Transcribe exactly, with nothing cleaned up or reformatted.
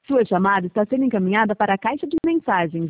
Sua chamada está sendo encaminhada para a caixa de mensagens